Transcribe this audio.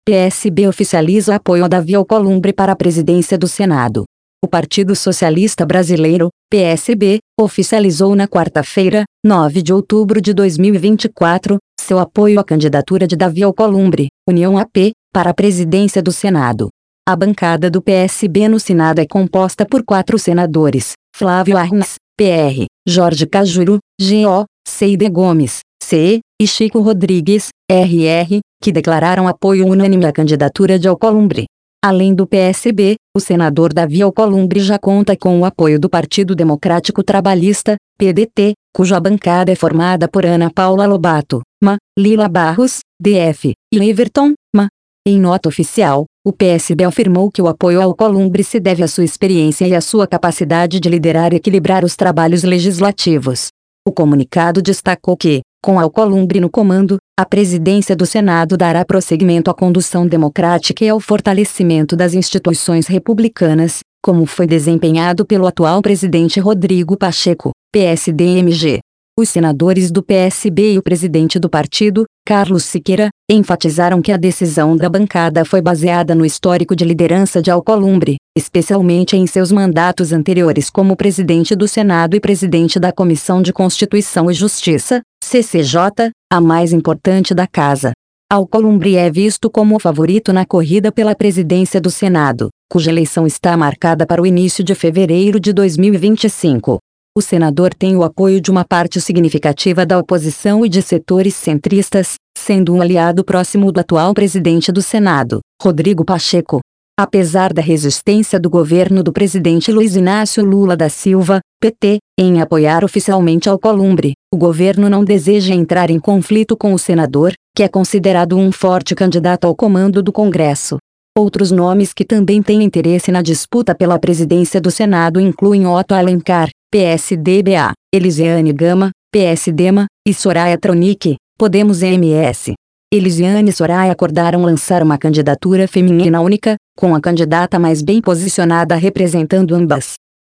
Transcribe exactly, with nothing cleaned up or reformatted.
P S B oficializa apoio a Davi Alcolumbre para a presidência do Senado. O Partido Socialista Brasileiro, P S B, oficializou na quarta-feira, nove de outubro de dois mil e vinte e quatro, seu apoio à candidatura de Davi Alcolumbre, União A P, para a presidência do Senado. A bancada do P S B no Senado é composta por quatro senadores: Flávio Arruda, P R, Jorge Cajuru, G O, Cide Gomes, C, e Chico Rodrigues, R R, que declararam apoio unânime à candidatura de Alcolumbre. Além do P S B, o senador Davi Alcolumbre já conta com o apoio do Partido Democrático Trabalhista, P D T, cuja bancada é formada por Ana Paula Lobato, M A, Lila Barros, D F, e Everton, M A. Em nota oficial, o P S B afirmou que o apoio ao Alcolumbre se deve à sua experiência e à sua capacidade de liderar e equilibrar os trabalhos legislativos. O comunicado destacou que, com Alcolumbre no comando, a presidência do Senado dará prosseguimento à condução democrática e ao fortalecimento das instituições republicanas, como foi desempenhado pelo atual presidente Rodrigo Pacheco, P S D M G. Os senadores do P S B e o presidente do partido, Carlos Siqueira, enfatizaram que a decisão da bancada foi baseada no histórico de liderança de Alcolumbre, especialmente em seus mandatos anteriores como presidente do Senado e presidente da Comissão de Constituição e Justiça, C C J, a mais importante da casa. Alcolumbre é visto como o favorito na corrida pela presidência do Senado, cuja eleição está marcada para o início de fevereiro de dois mil e vinte e cinco. O senador tem o apoio de uma parte significativa da oposição e de setores centristas, sendo um aliado próximo do atual presidente do Senado, Rodrigo Pacheco. Apesar da resistência do governo do presidente Luiz Inácio Lula da Silva, P T, em apoiar oficialmente Alcolumbre, o governo não deseja entrar em conflito com o senador, que é considerado um forte candidato ao comando do Congresso. Outros nomes que também têm interesse na disputa pela presidência do Senado incluem Otto Alencar, P S D B A, Elisiane Gama, P S D M A, e Soraya Tronic, Podemos M S. Elisiane e Soraya acordaram lançar uma candidatura feminina única, com a candidata mais bem posicionada representando ambas.